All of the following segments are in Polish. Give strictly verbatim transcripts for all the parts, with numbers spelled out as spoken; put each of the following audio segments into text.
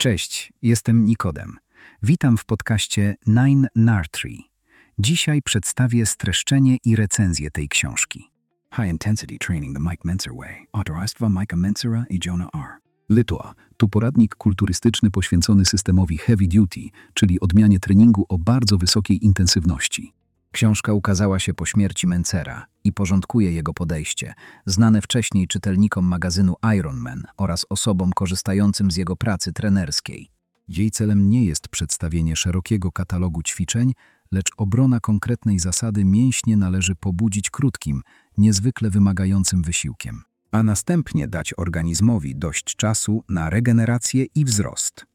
Cześć, jestem Nikodem. Witam w podcaście Nine Nartree. Dzisiaj przedstawię streszczenie i recenzję tej książki. High Intensity Training the Mike Mentzer Way, autorstwa Mike'a Mentzera i Jonah R. Lytła to poradnik kulturystyczny poświęcony systemowi heavy duty, czyli odmianie treningu o bardzo wysokiej intensywności. Książka ukazała się po śmierci Mentzera i porządkuje jego podejście, znane wcześniej czytelnikom magazynu Ironman oraz osobom korzystającym z jego pracy trenerskiej. Jej celem nie jest przedstawienie szerokiego katalogu ćwiczeń, lecz obrona konkretnej zasady: mięśnie należy pobudzić krótkim, niezwykle wymagającym wysiłkiem, a następnie dać organizmowi dość czasu na regenerację i wzrost.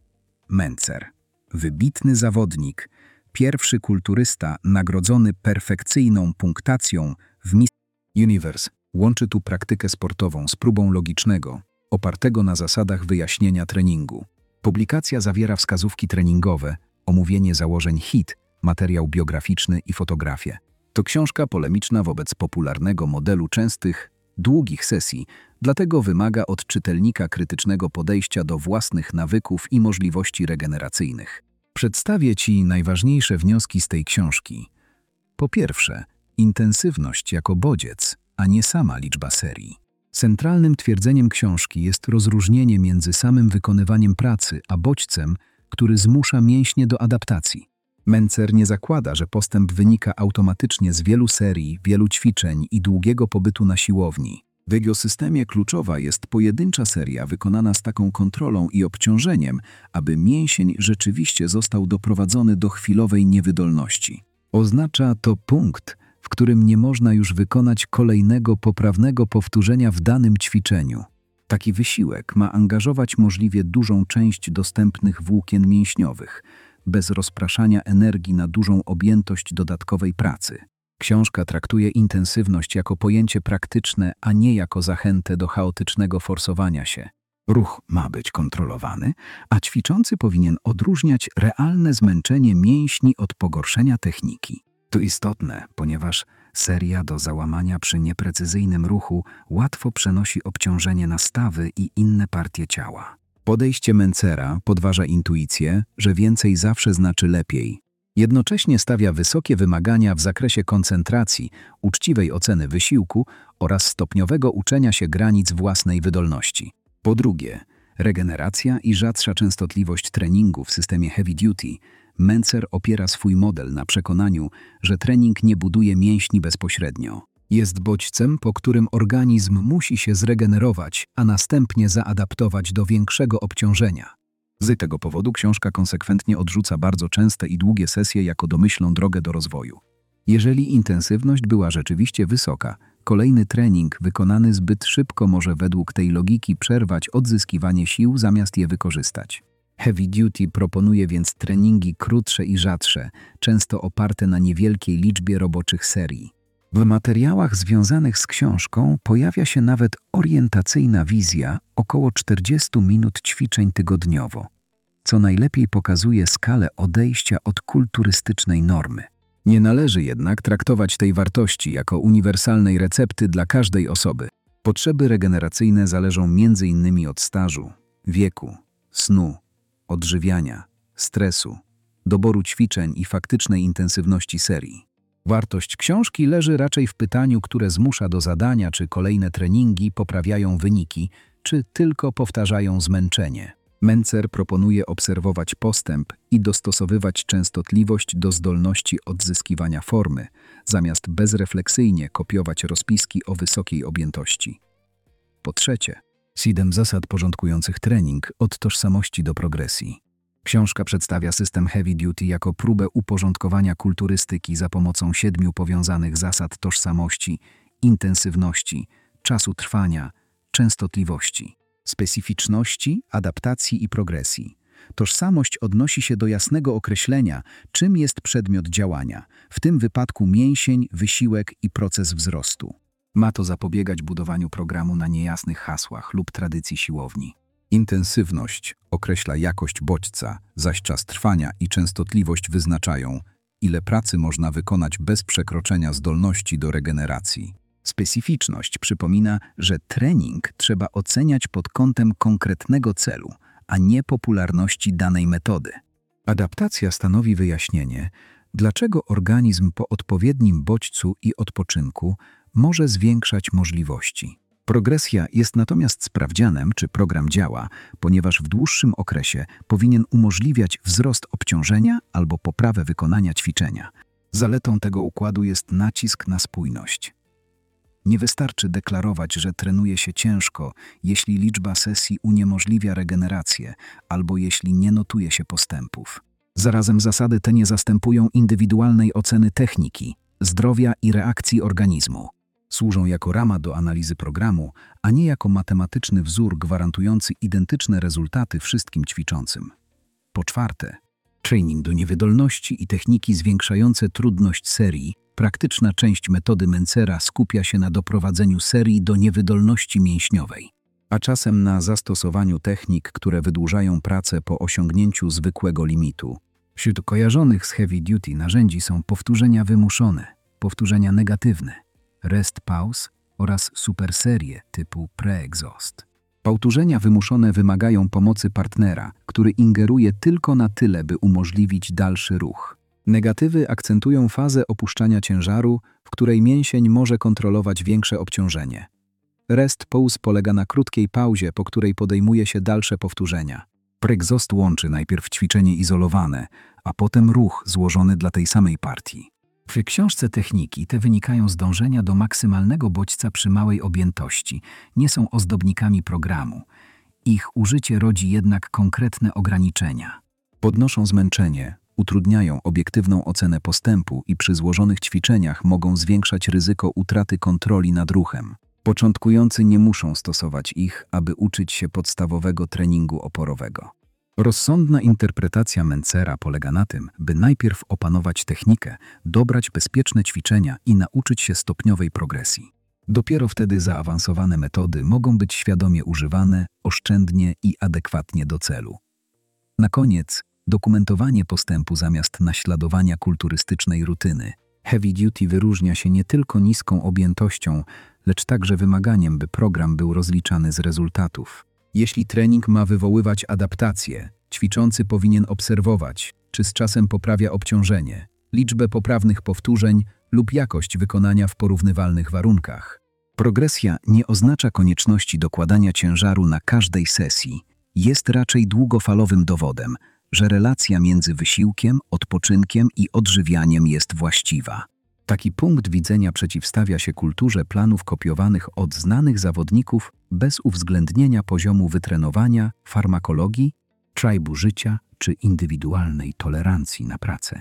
Mentzer, wybitny zawodnik, pierwszy kulturysta nagrodzony perfekcyjną punktacją w Miss Universe, łączy tu praktykę sportową z próbą logicznego, opartego na zasadach wyjaśnienia treningu. Publikacja zawiera wskazówki treningowe, omówienie założeń H I I T, materiał biograficzny i fotografię. To książka polemiczna wobec popularnego modelu częstych, długich sesji, dlatego wymaga od czytelnika krytycznego podejścia do własnych nawyków i możliwości regeneracyjnych. Przedstawię Ci najważniejsze wnioski z tej książki. Po pierwsze, intensywność jako bodziec, a nie sama liczba serii. Centralnym twierdzeniem książki jest rozróżnienie między samym wykonywaniem pracy a bodźcem, który zmusza mięśnie do adaptacji. Mentzer nie zakłada, że postęp wynika automatycznie z wielu serii, wielu ćwiczeń i długiego pobytu na siłowni. W jego systemie kluczowa jest pojedyncza seria wykonana z taką kontrolą i obciążeniem, aby mięsień rzeczywiście został doprowadzony do chwilowej niewydolności. Oznacza to punkt, w którym nie można już wykonać kolejnego poprawnego powtórzenia w danym ćwiczeniu. Taki wysiłek ma angażować możliwie dużą część dostępnych włókien mięśniowych, bez rozpraszania energii na dużą objętość dodatkowej pracy. Książka traktuje intensywność jako pojęcie praktyczne, a nie jako zachętę do chaotycznego forsowania się. Ruch ma być kontrolowany, a ćwiczący powinien odróżniać realne zmęczenie mięśni od pogorszenia techniki. To istotne, ponieważ seria do załamania przy nieprecyzyjnym ruchu łatwo przenosi obciążenie na stawy i inne partie ciała. Podejście Mentzera podważa intuicję, że więcej zawsze znaczy lepiej. Jednocześnie stawia wysokie wymagania w zakresie koncentracji, uczciwej oceny wysiłku oraz stopniowego uczenia się granic własnej wydolności. Po drugie, regeneracja i rzadsza częstotliwość treningu w systemie heavy duty. Mentzer opiera swój model na przekonaniu, że trening nie buduje mięśni bezpośrednio. Jest bodźcem, po którym organizm musi się zregenerować, a następnie zaadaptować do większego obciążenia. Z tego powodu książka konsekwentnie odrzuca bardzo częste i długie sesje jako domyślną drogę do rozwoju. Jeżeli intensywność była rzeczywiście wysoka, kolejny trening wykonany zbyt szybko może według tej logiki przerwać odzyskiwanie sił zamiast je wykorzystać. Heavy duty proponuje więc treningi krótsze i rzadsze, często oparte na niewielkiej liczbie roboczych serii. W materiałach związanych z książką pojawia się nawet orientacyjna wizja około czterdziestu minut ćwiczeń tygodniowo, co najlepiej pokazuje skalę odejścia od kulturystycznej normy. Nie należy jednak traktować tej wartości jako uniwersalnej recepty dla każdej osoby. Potrzeby regeneracyjne zależą między innymi od stażu, wieku, snu, odżywiania, stresu, doboru ćwiczeń i faktycznej intensywności serii. Wartość książki leży raczej w pytaniu, które zmusza do zadania, czy kolejne treningi poprawiają wyniki, czy tylko powtarzają zmęczenie. Mentzer proponuje obserwować postęp i dostosowywać częstotliwość do zdolności odzyskiwania formy, zamiast bezrefleksyjnie kopiować rozpiski o wysokiej objętości. Po trzecie, siedem zasad porządkujących trening od tożsamości do progresji. Książka przedstawia system heavy duty jako próbę uporządkowania kulturystyki za pomocą siedmiu powiązanych zasad tożsamości, intensywności, czasu trwania, częstotliwości, specyficzności, adaptacji i progresji. Tożsamość odnosi się do jasnego określenia, czym jest przedmiot działania, w tym wypadku mięsień, wysiłek i proces wzrostu. Ma to zapobiegać budowaniu programu na niejasnych hasłach lub tradycji siłowni. Intensywność określa jakość bodźca, zaś czas trwania i częstotliwość wyznaczają, ile pracy można wykonać bez przekroczenia zdolności do regeneracji. Specyficzność przypomina, że trening trzeba oceniać pod kątem konkretnego celu, a nie popularności danej metody. Adaptacja stanowi wyjaśnienie, dlaczego organizm po odpowiednim bodźcu i odpoczynku może zwiększać możliwości. Progresja jest natomiast sprawdzianem, czy program działa, ponieważ w dłuższym okresie powinien umożliwiać wzrost obciążenia albo poprawę wykonania ćwiczenia. Zaletą tego układu jest nacisk na spójność. Nie wystarczy deklarować, że trenuje się ciężko, jeśli liczba sesji uniemożliwia regenerację albo jeśli nie notuje się postępów. Zarazem zasady te nie zastępują indywidualnej oceny techniki, zdrowia i reakcji organizmu. Służą jako rama do analizy programu, a nie jako matematyczny wzór gwarantujący identyczne rezultaty wszystkim ćwiczącym. Po czwarte, trening do niewydolności i techniki zwiększające trudność serii. Praktyczna część metody Mencera skupia się na doprowadzeniu serii do niewydolności mięśniowej, a czasem na zastosowaniu technik, które wydłużają pracę po osiągnięciu zwykłego limitu. Wśród kojarzonych z heavy duty narzędzi są powtórzenia wymuszone, powtórzenia negatywne, rest pause oraz superserie typu pre-exhaust. Powtórzenia wymuszone wymagają pomocy partnera, który ingeruje tylko na tyle, by umożliwić dalszy ruch. Negatywy akcentują fazę opuszczania ciężaru, w której mięsień może kontrolować większe obciążenie. Rest pause polega na krótkiej pauzie, po której podejmuje się dalsze powtórzenia. Pre-exhaust łączy najpierw ćwiczenie izolowane, a potem ruch złożony dla tej samej partii. W książce techniki te wynikają z dążenia do maksymalnego bodźca przy małej objętości, nie są ozdobnikami programu. Ich użycie rodzi jednak konkretne ograniczenia. Podnoszą zmęczenie, utrudniają obiektywną ocenę postępu i przy złożonych ćwiczeniach mogą zwiększać ryzyko utraty kontroli nad ruchem. Początkujący nie muszą stosować ich, aby uczyć się podstawowego treningu oporowego. Rozsądna interpretacja Mencera polega na tym, by najpierw opanować technikę, dobrać bezpieczne ćwiczenia i nauczyć się stopniowej progresji. Dopiero wtedy zaawansowane metody mogą być świadomie używane, oszczędnie i adekwatnie do celu. Na koniec, dokumentowanie postępu zamiast naśladowania kulturystycznej rutyny. Heavy duty wyróżnia się nie tylko niską objętością, lecz także wymaganiem, by program był rozliczany z rezultatów. Jeśli trening ma wywoływać adaptację, ćwiczący powinien obserwować, czy z czasem poprawia obciążenie, liczbę poprawnych powtórzeń lub jakość wykonania w porównywalnych warunkach. Progresja nie oznacza konieczności dokładania ciężaru na każdej sesji, jest raczej długofalowym dowodem, że relacja między wysiłkiem, odpoczynkiem i odżywianiem jest właściwa. Taki punkt widzenia przeciwstawia się kulturze planów kopiowanych od znanych zawodników bez uwzględnienia poziomu wytrenowania, farmakologii, trybu życia czy indywidualnej tolerancji na pracę.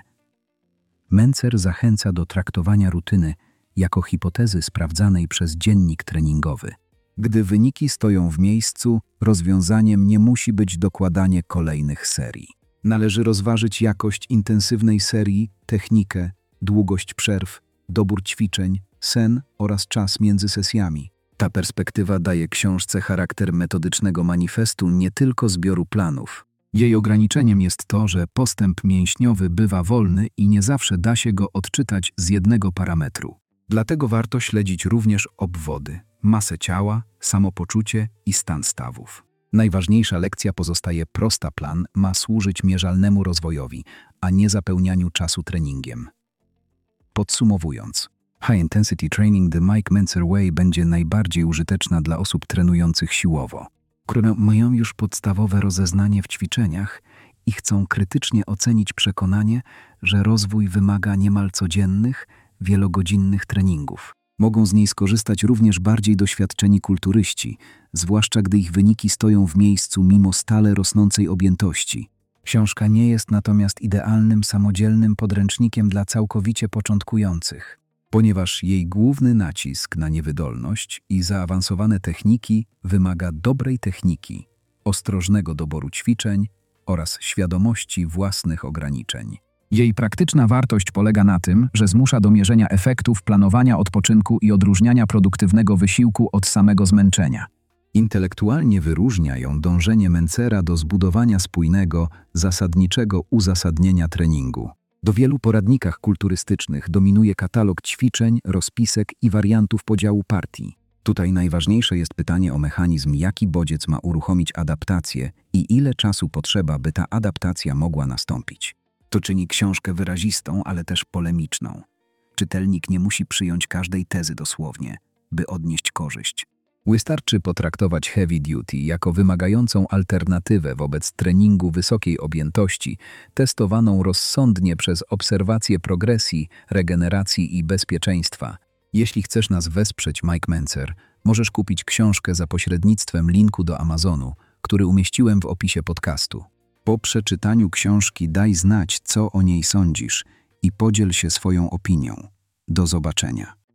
Mencer zachęca do traktowania rutyny jako hipotezy sprawdzanej przez dziennik treningowy. Gdy wyniki stoją w miejscu, rozwiązaniem nie musi być dokładanie kolejnych serii. Należy rozważyć jakość intensywnej serii, technikę, długość przerw, dobór ćwiczeń, sen oraz czas między sesjami. Ta perspektywa daje książce charakter metodycznego manifestu, nie tylko zbioru planów. Jej ograniczeniem jest to, że postęp mięśniowy bywa wolny i nie zawsze da się go odczytać z jednego parametru. Dlatego warto śledzić również obwody, masę ciała, samopoczucie i stan stawów. Najważniejsza lekcja pozostaje prosta: plan ma służyć mierzalnemu rozwojowi, a nie zapełnianiu czasu treningiem. Podsumowując, High Intensity Training The Mike Mentzer Way będzie najbardziej użyteczna dla osób trenujących siłowo, które mają już podstawowe rozeznanie w ćwiczeniach i chcą krytycznie ocenić przekonanie, że rozwój wymaga niemal codziennych, wielogodzinnych treningów. Mogą z niej skorzystać również bardziej doświadczeni kulturyści, zwłaszcza gdy ich wyniki stoją w miejscu mimo stale rosnącej objętości. Książka nie jest natomiast idealnym, samodzielnym podręcznikiem dla całkowicie początkujących, ponieważ jej główny nacisk na niewydolność i zaawansowane techniki wymaga dobrej techniki, ostrożnego doboru ćwiczeń oraz świadomości własnych ograniczeń. Jej praktyczna wartość polega na tym, że zmusza do mierzenia efektów, planowania odpoczynku i odróżniania produktywnego wysiłku od samego zmęczenia. Intelektualnie wyróżnia ją dążenie Mencera do zbudowania spójnego, zasadniczego uzasadnienia treningu. Do wielu poradnikach kulturystycznych dominuje katalog ćwiczeń, rozpisek i wariantów podziału partii. Tutaj najważniejsze jest pytanie o mechanizm, jaki bodziec ma uruchomić adaptację i ile czasu potrzeba, by ta adaptacja mogła nastąpić. To czyni książkę wyrazistą, ale też polemiczną. Czytelnik nie musi przyjąć każdej tezy dosłownie, by odnieść korzyść. Wystarczy potraktować heavy duty jako wymagającą alternatywę wobec treningu wysokiej objętości, testowaną rozsądnie przez obserwację progresji, regeneracji i bezpieczeństwa. Jeśli chcesz nas wesprzeć, Mike Mentzer, możesz kupić książkę za pośrednictwem linku do Amazonu, który umieściłem w opisie podcastu. Po przeczytaniu książki daj znać, co o niej sądzisz i podziel się swoją opinią. Do zobaczenia.